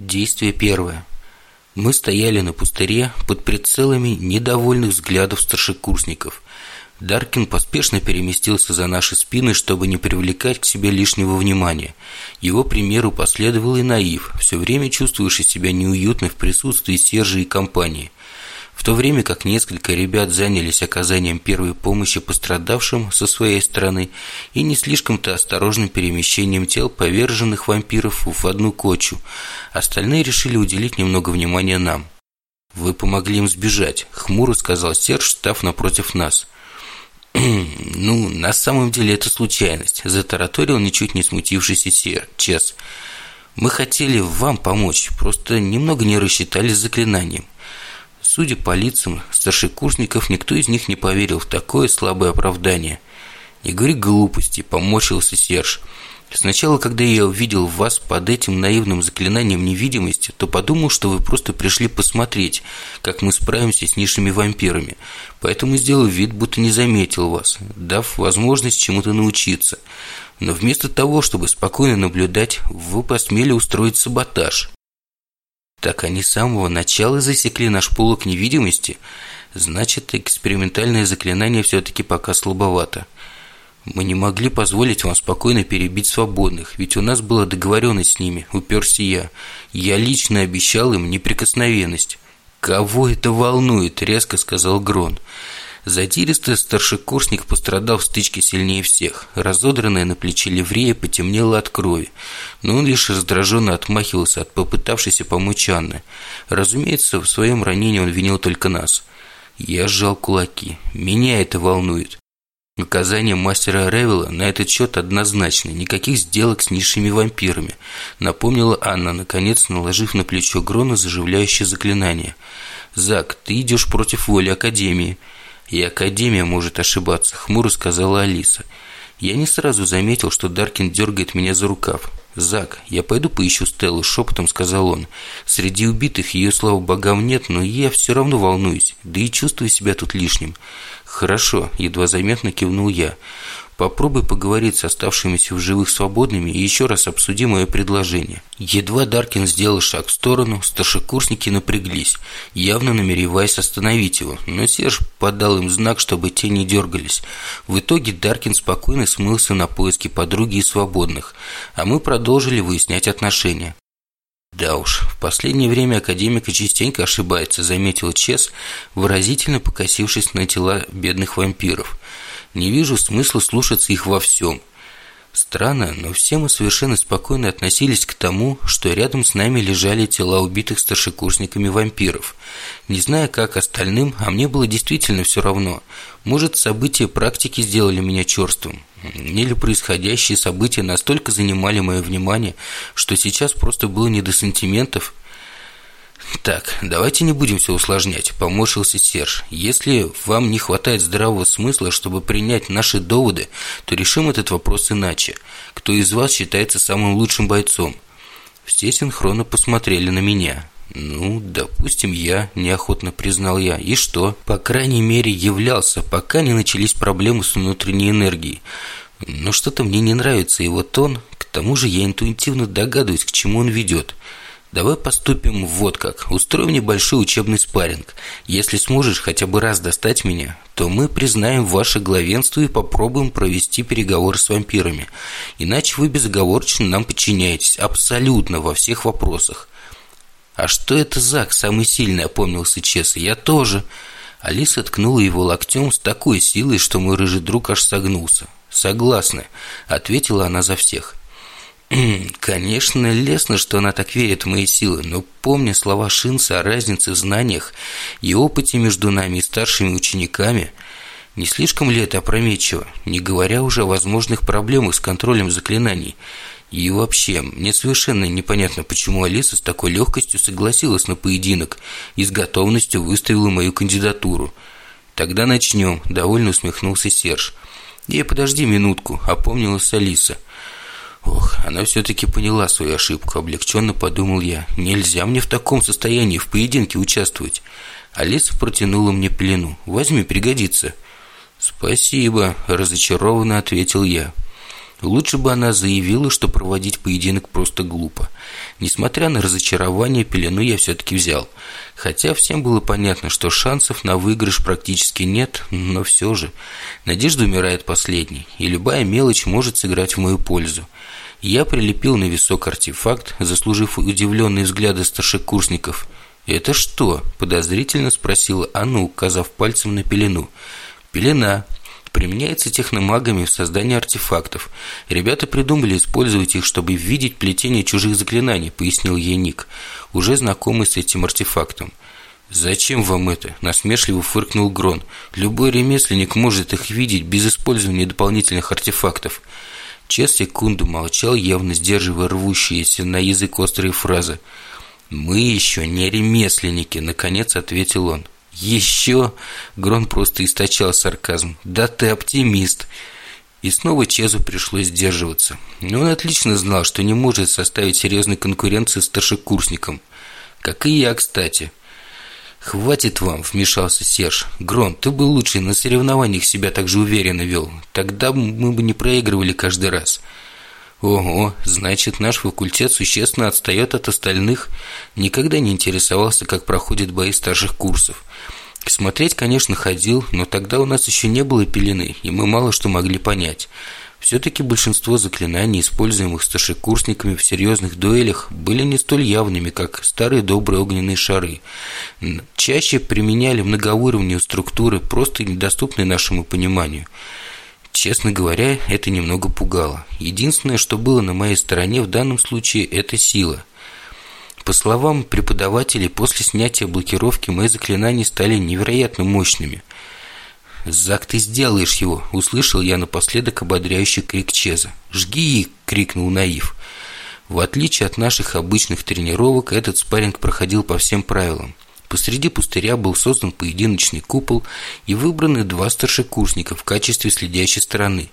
Действие первое. Мы стояли на пустыре под прицелами недовольных взглядов старшекурсников. Даркин поспешно переместился за наши спины, чтобы не привлекать к себе лишнего внимания. Его примеру последовал и Наив, все время чувствующий себя неуютно в присутствии Сержа и компании. В то время как несколько ребят занялись оказанием первой помощи пострадавшим со своей стороны и не слишком-то осторожным перемещением тел поверженных вампиров в одну кучу, остальные решили уделить немного внимания нам. «Вы помогли им сбежать», — хмуро сказал Серж, став напротив нас. «Ну, на самом деле это случайность», — затараторил ничуть не смутившийся Чес. «Мы хотели вам помочь, просто немного не рассчитали с заклинанием». Судя по лицам старшекурсников, никто из них не поверил в такое слабое оправдание. «Не говори глупости», — поморщился Серж. «Сначала, когда я увидел вас под этим наивным заклинанием невидимости, то подумал, что вы просто пришли посмотреть, как мы справимся с низшими вампирами. Поэтому сделал вид, будто не заметил вас, дав возможность чему-то научиться. Но вместо того, чтобы спокойно наблюдать, вы посмели устроить саботаж». «Так они с самого начала засекли наш полог невидимости? Значит, экспериментальное заклинание все-таки пока слабовато. Мы не могли позволить вам спокойно перебить свободных, ведь у нас была договоренность с ними», — уперся я. «Я лично обещал им неприкосновенность». «Кого это волнует?» — резко сказал Грон. Задиристый старшекурсник пострадал в стычке сильнее всех. Разодранная на плече ливрея потемнела от крови, но он лишь раздраженно отмахивался от попытавшейся помочь Анны. Разумеется, в своем ранении он винил только нас. Я сжал кулаки. Меня это волнует. Указания мастера Ревела на этот счет однозначны. Никаких сделок с низшими вампирами, напомнила Анна, наконец наложив на плечо Грона заживляющее заклинание. «Зак, ты идешь против воли Академии». «И Академия может ошибаться», — хмуро сказала Алиса. Я не сразу заметил, что Даркин дергает меня за рукав. «Зак, я пойду поищу Стеллу», — шепотом сказал он. «Среди убитых ее, слава богам, нет, но я все равно волнуюсь, да и чувствую себя тут лишним». «Хорошо», — едва заметно кивнул я. «Попробуй поговорить с оставшимися в живых свободными и еще раз обсуди мое предложение». Едва Даркин сделал шаг в сторону, старшекурсники напряглись, явно намереваясь остановить его, но Серж подал им знак, чтобы те не дергались. В итоге Даркин спокойно смылся на поиски подруги и свободных, а мы продолжили выяснять отношения. «Да уж, в последнее время академика частенько ошибается», — заметил Чес, выразительно покосившись на тела бедных вампиров. «Не вижу смысла слушаться их во всем». Странно, но все мы совершенно спокойно относились к тому, что рядом с нами лежали тела убитых старшекурсниками вампиров. Не зная, как остальным, а мне было действительно все равно. Может, события практики сделали меня черствым, или происходящие события настолько занимали мое внимание, что сейчас просто было не до сантиментов. «Так, давайте не будем все усложнять», — поморщился Серж. «Если вам не хватает здравого смысла, чтобы принять наши доводы, то решим этот вопрос иначе. Кто из вас считается самым лучшим бойцом?» Все синхронно посмотрели на меня. «Ну, допустим, я», — неохотно признал я. «И что?» «По крайней мере, являлся, пока не начались проблемы с внутренней энергией. Но что-то мне не нравится его тон, к тому же я интуитивно догадываюсь, к чему он ведет. Давай поступим вот как. Устроим небольшой учебный спарринг. Если сможешь хотя бы раз достать меня, то мы признаем ваше главенство и попробуем провести переговоры с вампирами. Иначе вы безоговорочно нам подчиняетесь абсолютно во всех вопросах». «А что это Зак самый сильный?» — опомнился Чес. «Я тоже». Алиса ткнула его локтем с такой силой, что мой рыжий друг аж согнулся. «Согласна», — ответила она за всех. Конечно, лестно, что она так верит в мои силы, но помня слова Шинца о разнице в знаниях и опыте между нами и старшими учениками, не слишком ли это опрометчиво, не говоря уже о возможных проблемах с контролем заклинаний? И вообще, мне совершенно непонятно, почему Алиса с такой легкостью согласилась на поединок и с готовностью выставила мою кандидатуру. «Тогда начнем», — довольно усмехнулся Серж. Подожди минутку», — опомнилась Алиса. «Ох, она все-таки поняла свою ошибку», — облегченно подумал я. «Нельзя мне в таком состоянии в поединке участвовать». Алиса протянула мне пелену. «Возьми, пригодится». «Спасибо», — разочарованно ответил я. Лучше бы она заявила, что проводить поединок просто глупо. Несмотря на разочарование, пелену я все-таки взял. Хотя всем было понятно, что шансов на выигрыш практически нет, но все же. Надежда умирает последней, и любая мелочь может сыграть в мою пользу. Я прилепил на висок артефакт, заслужив удивленные взгляды старшекурсников. «Это что?» – подозрительно спросила Анна, указав пальцем на пелену. «Пелена. Применяется техномагами в создании артефактов. Ребята придумали использовать их, чтобы видеть плетение чужих заклинаний», – пояснил ей Ник, уже знакомый с этим артефактом. «Зачем вам это?» – насмешливо фыркнул Грон. «Любой ремесленник может их видеть без использования дополнительных артефактов». Чес секунду молчал, явно сдерживая рвущиеся на язык острые фразы. «Мы еще не ремесленники», – наконец ответил он. «Еще?» – Грон просто источал сарказм. «Да ты оптимист!» И снова Чезу пришлось сдерживаться. Но он отлично знал, что не может составить серьезной конкуренции старшекурсникам. Как и я, кстати. «Хватит вам», – вмешался Серж. «Грон, ты бы лучше на соревнованиях себя так же уверенно вел. Тогда мы бы не проигрывали каждый раз». «Ого, значит, наш факультет существенно отстает от остальных?» Никогда не интересовался, как проходят бои старших курсов. Смотреть, конечно, ходил, но тогда у нас еще не было пелены, и мы мало что могли понять. Все-таки большинство заклинаний, используемых старшекурсниками в серьезных дуэлях, были не столь явными, как старые добрые огненные шары. Чаще применяли многоуровневые структуры, просто недоступные нашему пониманию. Честно говоря, это немного пугало. Единственное, что было на моей стороне в данном случае, это сила. По словам преподавателей, после снятия блокировки мои заклинания стали невероятно мощными. «Зак, ты сделаешь его!» – услышал я напоследок ободряющий крик Чеза. «Жги!» – крикнул Наив. В отличие от наших обычных тренировок, этот спарринг проходил по всем правилам. Посреди пустыря был создан поединочный купол и выбраны 2 старшекурсника в качестве следящей стороны.